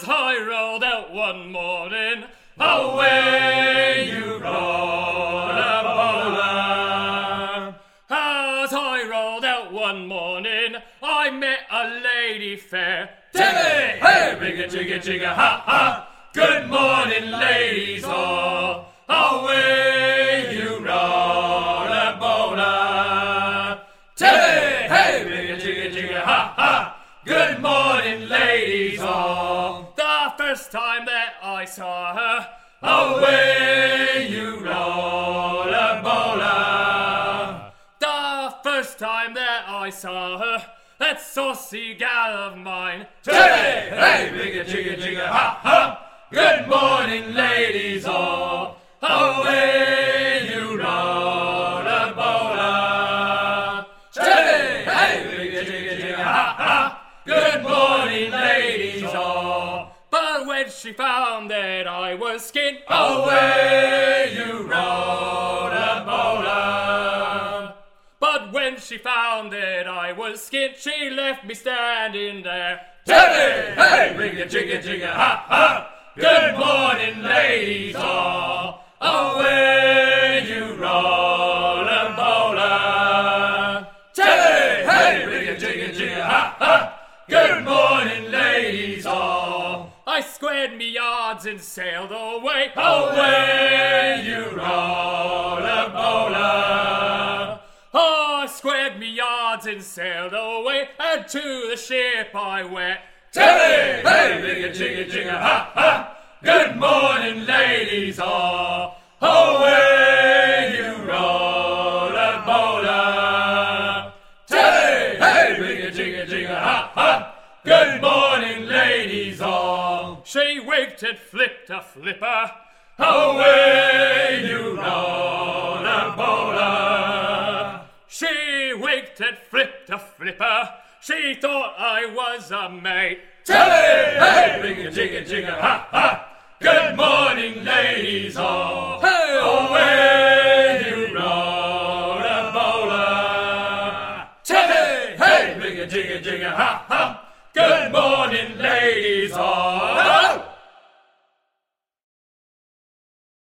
I rolled out one morning, away you roller bowler. As I rolled out one morning, I met a lady fair. Timmy, hey, bigga, jigga, jigga, ha, ha. Good morning, ladies all. Away you roller bowler. Timmy, hey, bigga, jigga, jigga, ha, ha. Good morning, ladies all. The first time that I saw her, away you roller bowler. The first time that I saw her, that saucy gal of mine. Timmy, hey, bigga, jigga, jigga, ha, ha. Good morning, ladies all. Away you roller bowler. Timmy, hey, bigga, jigga, jigga, ha, ha. Good morning, ladies all. But when she found that I was skint, away you roller bowler. But when she found that I was skint, she left me standing there. Timmy, hey, bigga, jigga, jigga, ha, ha. Good morning, ladies all. Away you roller bowler. Timmy, hey, bigga, jigga, jigga, ha, ha. Good morning, ladies all. I squared me yards and sailed away. Away you roller bowler. Oh, I squared me yards and sailed away, and to the ship I went. Timmy, hey, bigga, jigga, jigga, ha, ha. Good morning, ladies all. Away you roller bowler. Timmy, hey, bigga, jigga, jigga, ha, ha. Good morning, ladies all. She winked and flipped a flipper. Away you roller bowler. She winked and flipped a flipper. She thought I was a mate. Timmy, hey, bigga, jigga, jigga, ha, ha. Good morning, ladies all. Hey, away you roller bowler. Timmy, hey, bigga, jigga, jigga, ha, ha. Good morning, ladies all.